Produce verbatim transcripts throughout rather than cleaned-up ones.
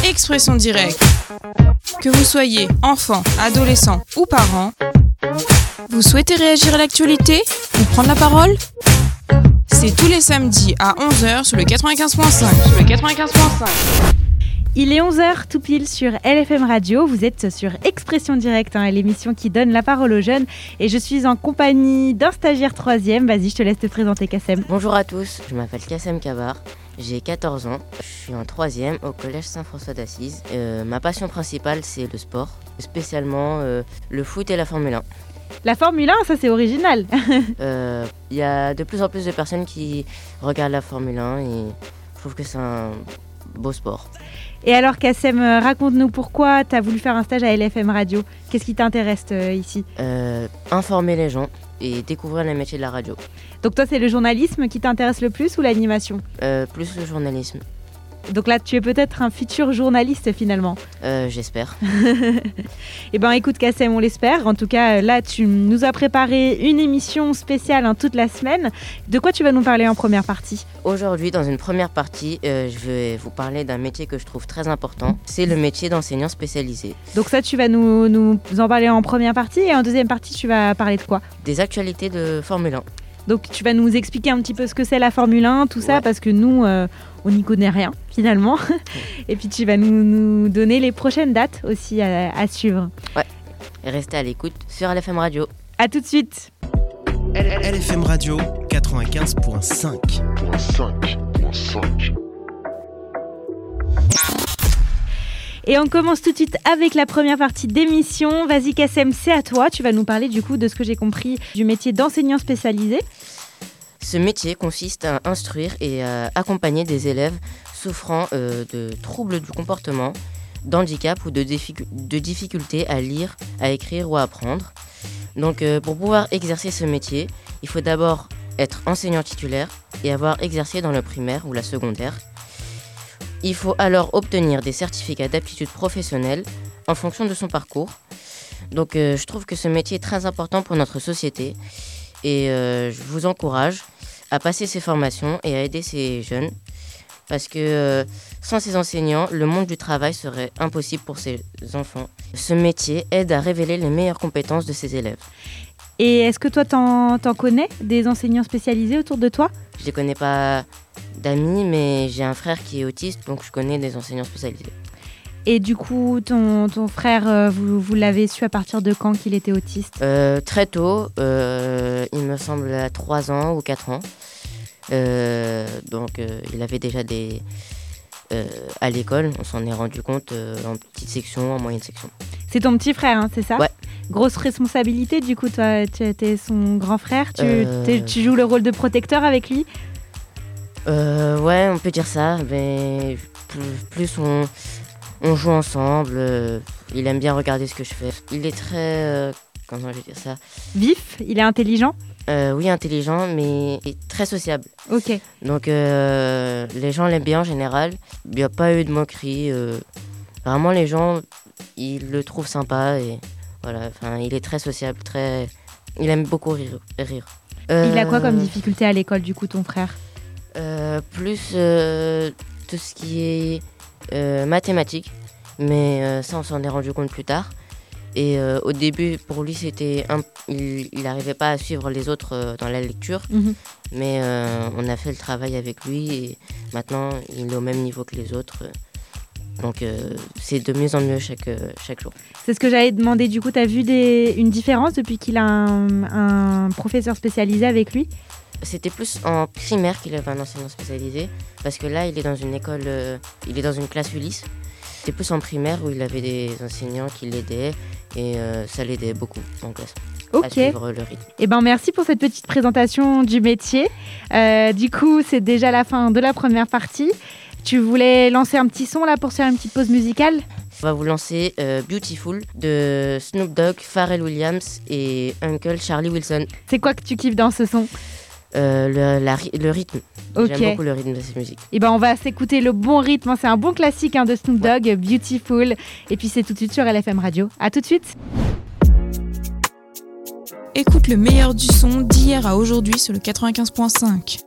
Expression directe. Que vous soyez enfant, adolescent ou parent, vous souhaitez réagir à l'actualité ou prendre la parole ? C'est tous les samedis à onze heures sur le quatre-vingt-quinze virgule cinq. Sur le quatre-vingt-quinze virgule cinq. Il est onze heures tout pile sur L F M Radio, vous êtes sur Expression Directe, hein, l'émission qui donne la parole aux jeunes, et je suis en compagnie d'un stagiaire troisième. Vas-y, je te laisse te présenter, Kassem. Bonjour à tous, je m'appelle Kassem Kabar, j'ai quatorze ans, je suis en troisième au collège Saint-François d'Assise. Euh, ma passion principale c'est le sport, spécialement euh, le foot et la Formule un. La Formule un, ça c'est original. Il euh, y a de plus en plus de personnes qui regardent la Formule un et je trouve que c'est un beau sport. Et alors Kassem, raconte-nous pourquoi tu as voulu faire un stage à L F M Radio. Qu'est-ce qui t'intéresse euh, ici ? euh, Informer les gens et découvrir le métier de la radio. Donc toi c'est le journalisme qui t'intéresse le plus ou l'animation ? euh, Plus le journalisme. Donc là, tu es peut-être un futur journaliste finalement. Euh, j'espère. Eh bien écoute Kassem, on l'espère. En tout cas, là, tu nous as préparé une émission spéciale hein, toute la semaine. De quoi tu vas nous parler en première partie ? Aujourd'hui, dans une première partie, euh, je vais vous parler d'un métier que je trouve très important. C'est le métier d'enseignant spécialisé. Donc ça, tu vas nous, nous en parler en première partie. Et en deuxième partie, tu vas parler de quoi ? Des actualités de Formule un. Donc tu vas nous expliquer un petit peu ce que c'est la Formule un, tout ça, ouais. Parce que nous, euh, on n'y connaît rien finalement. Et puis tu vas nous, nous donner les prochaines dates aussi à, à suivre. Ouais, et restez à l'écoute sur L F M Radio. À tout de suite. L F M Radio quatre-vingt-quinze virgule cinq. Et on commence tout de suite avec la première partie d'émission. Vas-y Kassem, c'est à toi. Tu vas nous parler du coup de ce que j'ai compris du métier d'enseignant spécialisé. Ce métier consiste à instruire et à accompagner des élèves souffrant euh, de troubles du comportement, d'handicap ou de, difficu- de difficultés à lire, à écrire ou à apprendre. Donc euh, pour pouvoir exercer ce métier, il faut d'abord être enseignant titulaire et avoir exercé dans le primaire ou la secondaire. Il faut alors obtenir des certificats d'aptitude professionnelle en fonction de son parcours. Donc euh, je trouve que ce métier est très important pour notre société et euh, je vous encourage à passer ces formations et à aider ces jeunes parce que euh, sans ces enseignants, le monde du travail serait impossible pour ces enfants. Ce métier aide à révéler les meilleures compétences de ces élèves. Et est-ce que toi, t'en, t'en connais des enseignants spécialisés autour de toi ? Je ne les connais pas d'amis, mais j'ai un frère qui est autiste, donc je connais des enseignants spécialisés. Et du coup, ton, ton frère, euh, vous, vous l'avez su à partir de quand qu'il était autiste ? euh, Très tôt, euh, il me semble à trois ans ou quatre ans. Euh, donc euh, il avait déjà des... Euh, à l'école, on s'en est rendu compte euh, en petite section, en moyenne section. C'est ton petit frère, hein, c'est ça ? Ouais. Grosse responsabilité, du coup, toi, tu es son grand frère, tu, euh... tu joues le rôle de protecteur avec lui ? euh, Ouais, on peut dire ça, mais plus, plus on, on joue ensemble, euh, il aime bien regarder ce que je fais. Il est très... Euh, comment je vais dire ça ? Vif ? Il est intelligent ? euh, Oui, intelligent, mais très sociable. Ok. Donc euh, les gens l'aiment bien en général, il n'y a pas eu de moquerie. Euh, vraiment, les gens, ils le trouvent sympa et... Voilà, enfin, il est très sociable, très... il aime beaucoup rire. rire. Euh, il a quoi comme difficulté à l'école, du coup, ton frère ? euh, Plus euh, tout ce qui est euh, mathématiques, mais euh, ça, on s'en est rendu compte plus tard. Et euh, au début, pour lui, c'était un... il n'arrivait pas à suivre les autres euh, dans la lecture, mmh. mais euh, on a fait le travail avec lui et maintenant, il est au même niveau que les autres. Donc euh, c'est de mieux en mieux chaque, euh, chaque jour. C'est ce que j'allais demander, du coup, tu as vu des, une différence depuis qu'il a un, un professeur spécialisé avec lui ? C'était plus en primaire qu'il avait un enseignant spécialisé, parce que là il est dans une école, euh, il est dans une classe Ulysse. C'était plus en primaire où il avait des enseignants qui l'aidaient et euh, ça l'aidait beaucoup en classe. Ok. À suivre le rythme. Eh ben, merci pour cette petite présentation du métier. Euh, du coup, c'est déjà la fin de la première partie. Tu voulais lancer un petit son là pour faire une petite pause musicale ? On va vous lancer euh, Beautiful de Snoop Dogg, Pharrell Williams et Uncle Charlie Wilson. C'est quoi que tu kiffes dans ce son ? euh, le, la, le rythme. Okay. J'aime beaucoup le rythme de cette musique. Et ben on va s'écouter le bon rythme. C'est un bon classique hein, de Snoop Dogg, ouais. Beautiful. Et puis c'est tout de suite sur L F M Radio. À tout de suite. Écoute le meilleur du son d'hier à aujourd'hui sur le quatre-vingt-quinze virgule cinq.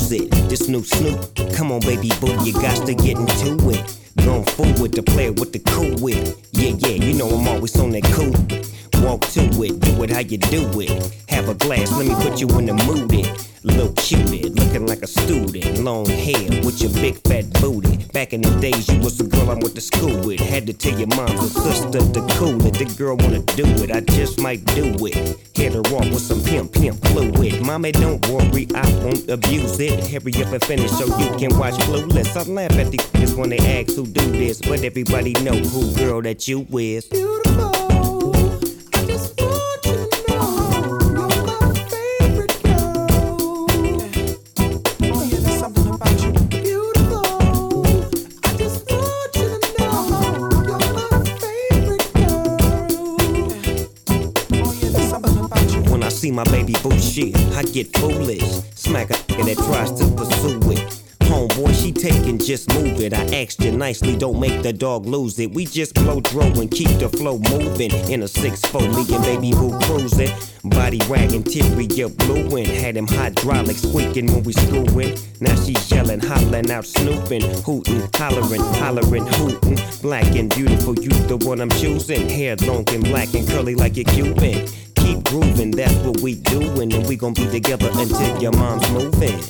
abuse it. This new Snoop, come on baby boo, you got to get into it. Going forward to play with the cool wit. Yeah, yeah, you know I'm always on that cool. Walk to it, do it how you do it. Have a glass, let me put you in the mood. It. Little cutie, looking like a student. Long hair with your big fat booty. Back in the days, you was the girl I went to school with. Had to tell your mom and sister to cool it. The girl wanna do it, I just might do it. Hit her off with some pimp, pimp fluid. Mommy, don't worry, I won't abuse it. Hurry up and finish so you can watch Clueless. I laugh at these kids when they ask who do this, but everybody know who girl that you is. Beautiful. See my baby boo shit, I get foolish. Smack a nigga that tries to pursue it. Homeboy, she taking, just move it. I asked you nicely, don't make the dog lose it. We just blow dro and keep the flow moving. In a six four, me and baby boo cruising. Body wagging, interior blueing. Had him hydraulics squeaking when we screwing. Now she's yelling, hollering out, snooping, hooting, hollering, hollering, hooting. Black and beautiful, you the one I'm choosing. Hair long and black and curly like a Cuban. Keep grooving, that's what we doing, and we gon' be together until your mom's moving.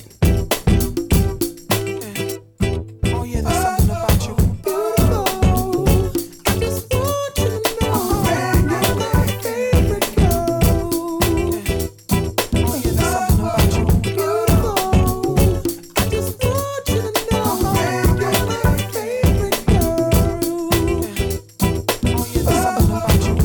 Oh yeah, there's something about you. Beautiful. I just want you to know you're my favorite girl. Oh yeah, there's something about you. Beautiful. I just want you to know you're my favorite girl. Oh yeah, there's something about you.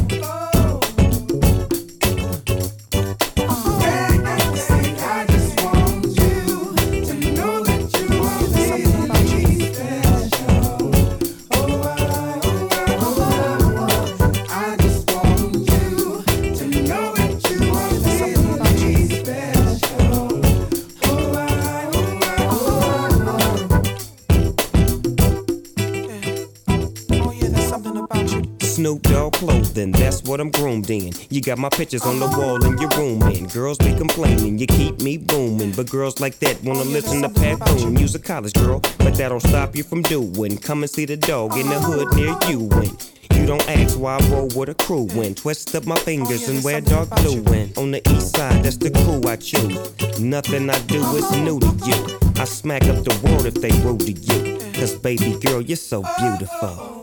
Snoop Dogg clothing, that's what I'm groomed in. You got my pictures on the wall in your room, and girls be complaining, you keep me booming. But girls like that wanna listen to Pat Boone. You's a college girl, but that don't stop you from doing. Come and see the dog in the hood near you. And you don't ask why I roll with a crew. And twist up my fingers and wear dark blue. And on the east side, that's the crew I choose. Nothing I do is new to you. I smack up the world if they rude to you. Cause baby girl, you're so beautiful.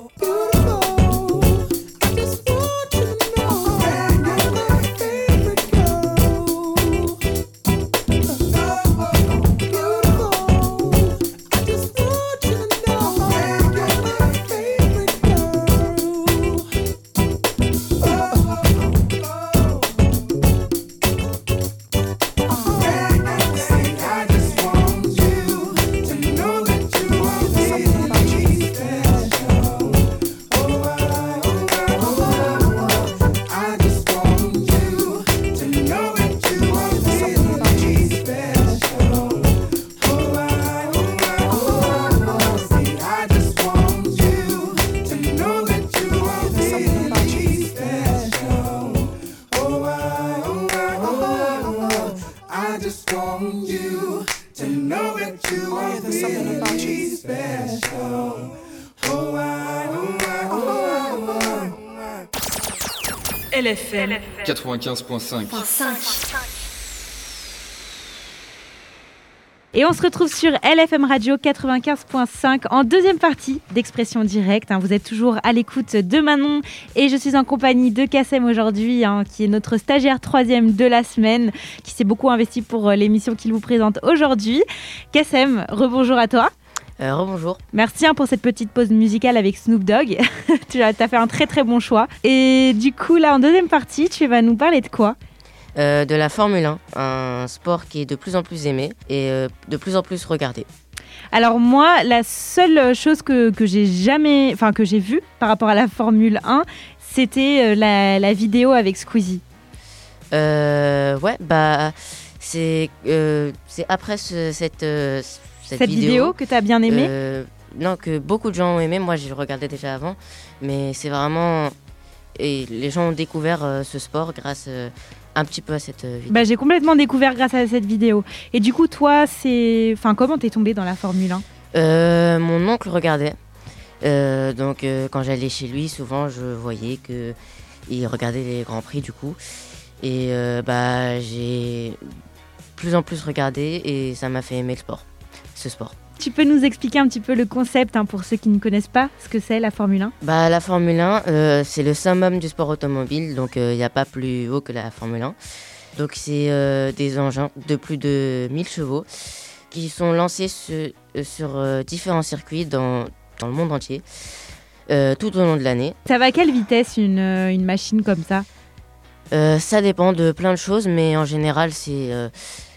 L F M quatre-vingt-quinze point cinq. Et on se retrouve sur L F M Radio quatre-vingt-quinze point cinq en deuxième partie d'Expression Directe. Vous êtes toujours à l'écoute de Manon et je suis en compagnie de Kassem aujourd'hui, hein, qui est notre stagiaire troisième de la semaine, qui s'est beaucoup investi pour l'émission qu'il vous présente aujourd'hui. Kassem, rebonjour à toi. Euh, rebonjour. Merci hein, pour cette petite pause musicale avec Snoop Dogg. Tu as, t'as fait un très très bon choix. Et du coup, là, en deuxième partie, tu vas nous parler de quoi ? euh, De la Formule un, un sport qui est de plus en plus aimé et euh, de plus en plus regardé. Alors moi, la seule chose que, que j'ai jamais, enfin que j'ai vue par rapport à la Formule un, c'était la, la vidéo avec Squeezie. Euh, ouais, bah c'est, euh, c'est après ce, cette... Euh, Cette, Cette vidéo, vidéo que tu as bien aimée euh, Non, que beaucoup de gens ont aimé. Moi, je le regardais déjà avant. Mais c'est vraiment et les gens ont découvert euh, ce sport grâce euh, un petit peu à cette euh, vidéo. Bah, j'ai complètement découvert grâce à cette vidéo. Et du coup, toi, c'est... Enfin, comment t'es tombé dans la Formule un ? euh, Mon oncle regardait. Euh, donc euh, quand j'allais chez lui, souvent je voyais qu'il regardait les Grands Prix du coup. Et euh, bah, j'ai plus en plus regardé et ça m'a fait aimer le sport, ce sport. Tu peux nous expliquer un petit peu le concept hein, pour ceux qui ne connaissent pas ce que c'est la Formule un ? Bah, la Formule un, euh, c'est le summum du sport automobile, donc il euh, n'y a pas plus haut que la Formule un. Donc c'est euh, des engins de plus de mille chevaux qui sont lancés sur, sur euh, différents circuits dans, dans le monde entier, euh, tout au long de l'année. Ça va à quelle vitesse une, une machine comme ça ? euh, Ça dépend de plein de choses, mais en général c'est... Euh,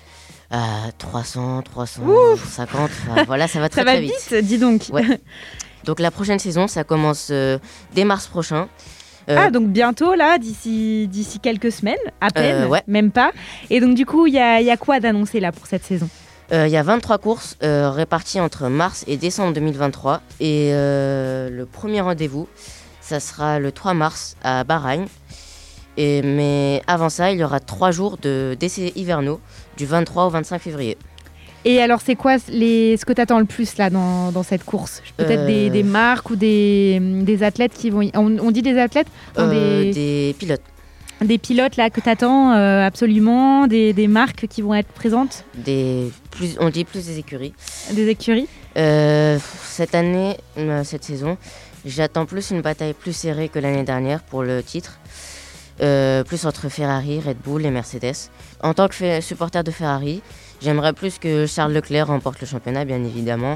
à trois cents, trois cent cinquante, enfin, voilà, ça va très ça va très vite. vite, dis donc. Ouais. Donc la prochaine saison, ça commence euh, dès mars prochain. Euh, ah, donc bientôt, là, d'ici, d'ici quelques semaines, à peine, euh, ouais. même pas. Et donc du coup, il y a, y a quoi d'annoncé là pour cette saison ? Il euh, y a vingt-trois courses euh, réparties entre mars et décembre deux mille vingt-trois. Et euh, le premier rendez-vous, ça sera le trois mars à Bahreïn. Et, mais avant ça, il y aura trois jours de d'essais hivernaux, du vingt-trois au vingt-cinq février. Et alors, c'est quoi les, ce que tu attends le plus là, dans, dans cette course ? Peut-être euh... des, des marques ou des, des athlètes qui vont... Y... On, on dit des athlètes euh, des... des pilotes. Des pilotes là, que tu attends euh, absolument, des, des marques qui vont être présentes ? Des plus, on dit plus des écuries. Des écuries ? euh, Cette année, cette saison, j'attends plus une bataille plus serrée que l'année dernière pour le titre. Euh, plus entre Ferrari, Red Bull et Mercedes. En tant que f- supporter de Ferrari, j'aimerais plus que Charles Leclerc remporte le championnat, bien évidemment.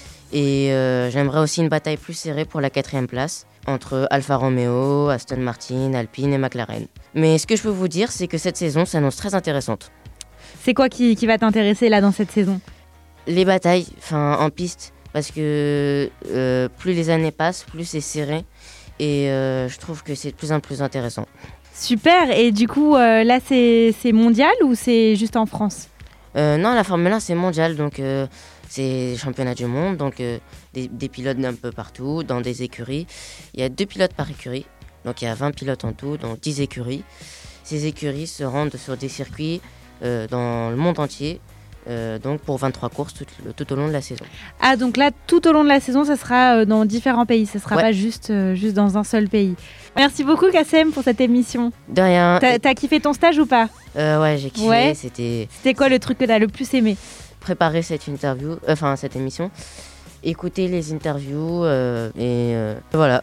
Et euh, j'aimerais aussi une bataille plus serrée pour la quatrième place entre Alfa Romeo, Aston Martin, Alpine et McLaren. Mais ce que je peux vous dire, c'est que cette saison s'annonce très intéressante. C'est quoi qui, qui va t'intéresser là dans cette saison ? Les batailles, enfin en piste, parce que euh, plus les années passent, plus c'est serré. Et euh, je trouve que c'est de plus en plus intéressant. Super, et du coup, euh, là, c'est, c'est mondial ou c'est juste en France ? euh, Non, la Formule un, c'est mondial, donc euh, c'est les championnats du monde, donc euh, des, des pilotes d'un peu partout, dans des écuries. Il y a deux pilotes par écurie, donc il y a vingt pilotes en tout, donc dix écuries. Ces écuries se rendent sur des circuits euh, dans le monde entier, euh, donc pour vingt-trois courses tout, tout au long de la saison. Ah, donc là, tout au long de la saison, ça sera euh, dans différents pays, ça sera ouais. pas juste, euh, juste dans un seul pays. Merci beaucoup, Kassem, pour cette émission. De rien. T'as, t'as kiffé ton stage ou pas ? euh, Ouais, j'ai kiffé. Ouais. C'était... C'était quoi le truc que t'as le plus aimé ? Préparer cette interview, euh, enfin cette émission, écouter les interviews euh, et euh, voilà.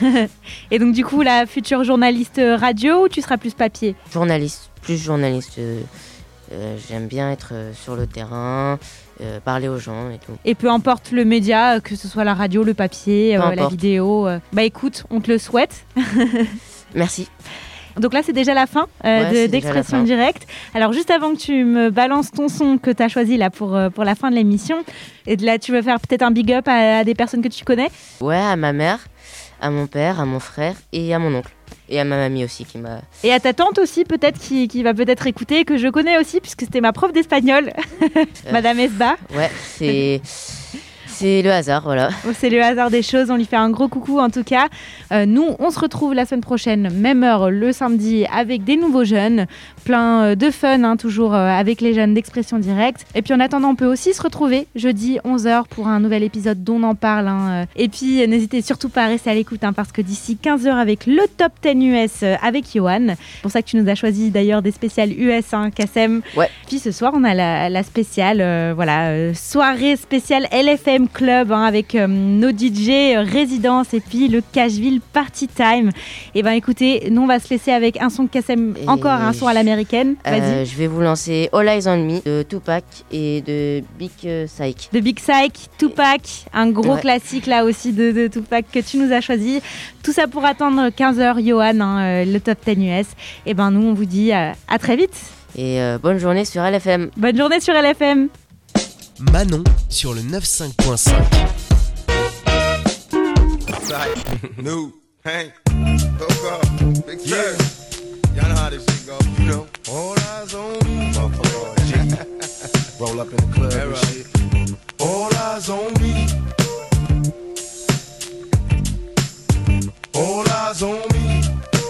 Et donc du coup, la future journaliste radio ou tu seras plus papier ? Journaliste, plus journaliste. Euh, euh, j'aime bien être euh, sur le terrain, euh, parler aux gens et tout. Et peu importe le média, que ce soit la radio, le papier, euh, la vidéo. Euh, bah écoute, on te le souhaite. Merci. Donc là, c'est déjà la fin euh, ouais, de, d'Expression Directe. Alors, juste avant que tu me balances ton son que tu as choisi là, pour, pour la fin de l'émission, et de là, tu veux faire peut-être un big up à, à des personnes que tu connais ? Ouais, à ma mère, à mon père, à mon frère et à mon oncle. Et à ma mamie aussi qui m'a... Et à ta tante aussi, peut-être, qui, qui va peut-être écouter, que je connais aussi, puisque c'était ma prof d'espagnol, euh, Madame Esba. Ouais, c'est... C'est le hasard, voilà. C'est le hasard des choses, on lui fait un gros coucou en tout cas. Euh, nous, on se retrouve la semaine prochaine, même heure, le samedi, avec des nouveaux jeunes. Plein de fun, hein, toujours euh, avec les jeunes d'Expression Directe. Et puis en attendant, on peut aussi se retrouver jeudi onze heures pour un nouvel épisode d'On en parle. Hein. Et puis euh, n'hésitez surtout pas à rester à l'écoute, hein, parce que d'ici quinze heures avec le Top dix U S euh, avec Johan. C'est pour ça que tu nous as choisi d'ailleurs des spéciales U S, hein, Kassem. Ouais. Puis ce soir, on a la, la spéciale, euh, voilà, euh, soirée spéciale L F M Club, hein, avec euh, nos D J euh, résidence et puis le Cashville Party Time. Et ben écoutez, nous on va se laisser avec un son de Kassem, et encore un son à l'américaine. Vas-y. Euh, je vais vous lancer All Eyes on Me de Tupac et de Big euh, Psych. De Big Psych, Tupac, un gros ouais. classique là aussi de, de Tupac que tu nous as choisi. Tout ça pour attendre quinze heures, Johan, hein, euh, le Top dix U S. Et ben nous on vous dit euh, à très vite. Et euh, bonne journée sur L F M. Bonne journée sur L F M. Manon sur le quatre-vingt-quinze point cinq. New, Hank, Coco, Big Sir. Y'all know how this shit go, you know. All eyes on me. Roll up in the club and right. shit. All eyes on me. All eyes on me.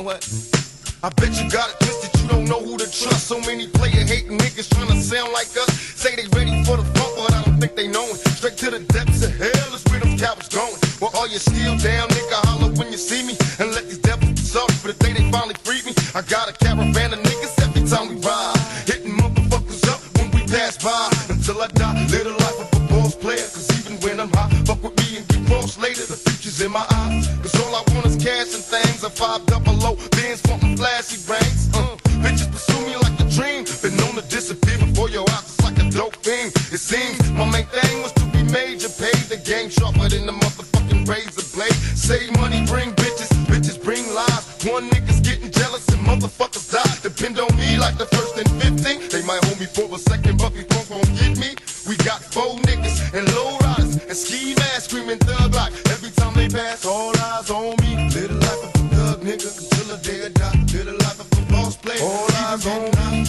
what? I bet you got it twisted, you don't know who to trust. So many player hating niggas trying to sound like us. Say they ready for the funk, but I don't think they know it. Straight to the depths of hell is where them cowards going. Well, all you still down, nigga, holler when you see me. And let these devils be sorry for the day they finally freed me. I got a caravan of niggas every time we ride, hitting motherfuckers up when we pass by. Until I die, live the life of a boss player. Cause even when I'm high, fuck with me and get crossed later. The future's in my eyes. Cause all I want is cash and things. A five double O, Benz wanting flashy rings. Uh, bitches pursue me like a dream. Been known to disappear before your eyes. It's like a dope thing. It seems my main thing was to be major. Pay the game sharper than the motherfucking razor blade. Save money, bring bitches. Bitches bring lies. One nigga's getting jealous and motherfuckers die. Depend on me like the first and fifteen. They might hold me for a second, but these punks won't get me. We got four niggas and low riders and ski masks screaming thug like every time they pass. All eyes on me. Live the life of a thug nigga until the day I die. Live the life of a boss player. All eyes on me.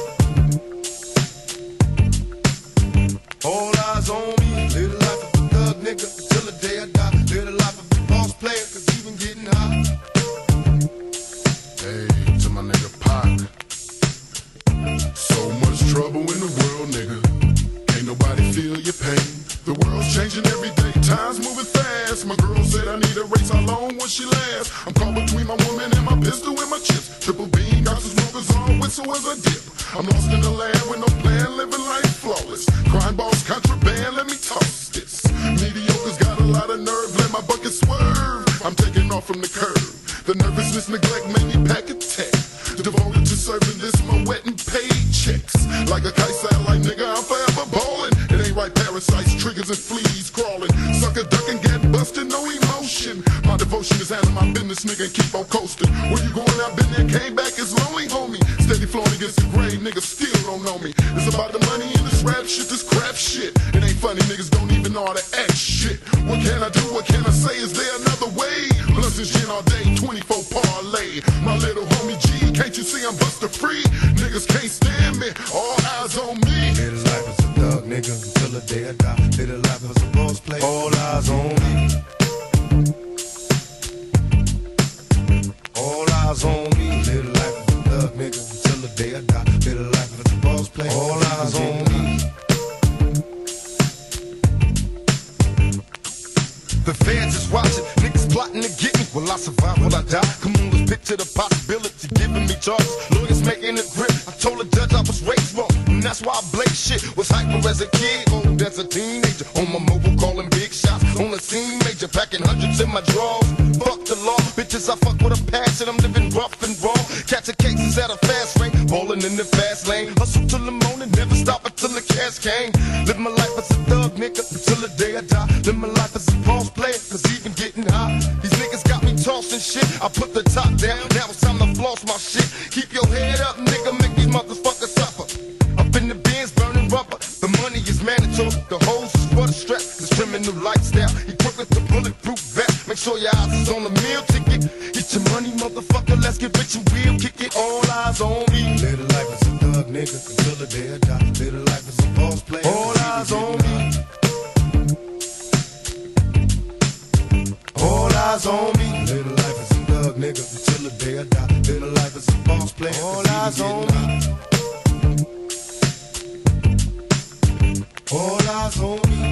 All eyes on me. Live the life of a thug nigga until the day I die. Live the life of a boss player, cause even getting high. Hey, to my nigga Pac. So much trouble in the world, nigga. Ain't nobody feel your pain. The world's changing every day, time's moving fast. My girl said I need a race, how long will she last? I'm caught between my woman and my pistol and my chips. Triple beam, got some smokers on, whistle as I dip. I'm lost in the land with no plan, living life flawless. Crime boss, contraband, let me toss this. Mediocre's got a lot of nerve, let my bucket swerve. I'm taking off from the curb. The nervousness, neglect made me pack a tech. Devoted to serving this, my wet and paid checks. Like a kite satellite, nigga, I'm forever ballin'. It ain't right, parasites, triggers and fleas crawling. Sucker duck and get busted, no emotion. My devotion is handling my business, nigga, and keep on coasting. Where you going, I've been there, came back, it's lonely, homie. Steady flowing against the grave, niggas still don't know me. It's about the money and this rap shit, this crap shit. It ain't funny, niggas don't even know how to act shit. What can I do, what can I say, is there another way? Blunts and gin all day, twenty-four parlay. My little homie G, can't you see I'm buster free? Niggas can't stand me, all eyes on me. Live the life as a thug nigga until the day I die. Live the life as a boss player. All eyes on me. All eyes on me. Live the life as a thug nigga until the day I die. Live the life as a boss player. All eyes on me. The feds is watching, niggas plotting to get me. Will I survive? Will I die? Come on, let's picture the possibility, giving me charges. Lawyers making a grip. I told the judge I was raised wrong, and that's why I blaze shit. Was hyper as a kid, old as a teenager. On my mobile, calling big shots. On the scene, major, packing hundreds in my drawers. Fuck the law, bitches, I fuck with a passion. I'm living rough and raw. Catching cases at a fast rate, balling in the fast lane. Hustle till the morning, never stop until the cash came. Live my life as a thug, nigga, until the day I die. Live my life as a boss player, cause even getting high. These niggas got me tossing shit. I put the top down, now it's time to floss my shit. Keep your head up, nigga, make these motherfuckers suffer. Up in the bins, burning rubber. The money is mandatory, the hoes is for the stress. This criminal lifestyle, equipped with the bulletproof vest. Make sure your eyes is on the meal ticket. Get your money, motherfucker, let's get rich and real. Kick it, all eyes on me. Live the life as a thug, nigga, until the day I die. Live the life as a boss player. All eyes on me. All eyes on me. Live the life as a thug, nigga, until the day I die. Live the life as a boss player. All eyes on me. All eyes on me.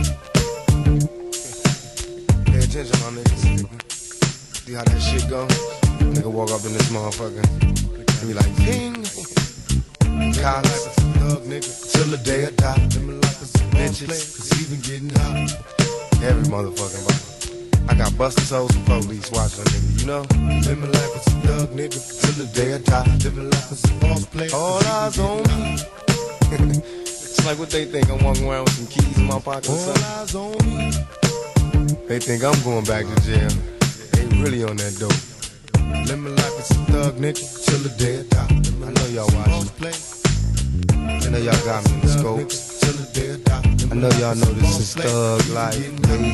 Pay attention, my niggas. See how that shit go? Nigga walk up in this motherfucker and be like, ding. Cops, thug nigga, till the day I die. Live my life as a bitches, cause even getting hot. Every motherfucking body. I got busters, hoes, and police watching, nigga, you know? Live my life as a thug, nigga, till the day I die. Live my life as a boss player. All eyes on me. It's like what they think, I'm walking around with some keys in my pocket or something. All eyes on me. They think I'm going back to jail. They really on that dope. Live my life as a thug, nigga, till the day I die. I know y'all watching. I know y'all got me in the scope. I know y'all know this is thug life, baby.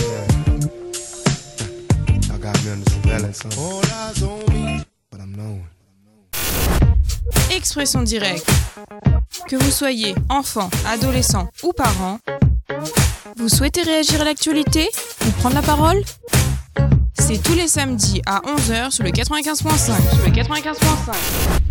Got me under surveillance, huh? All eyes on me, but I'm known. Expression directe. Que vous soyez enfant, adolescent ou parent, vous souhaitez réagir à l'actualité ou prendre la parole ? C'est tous les samedis à onze heures sur le quatre-vingt-quinze point cinq. Sur le quatre-vingt-quinze point cinq.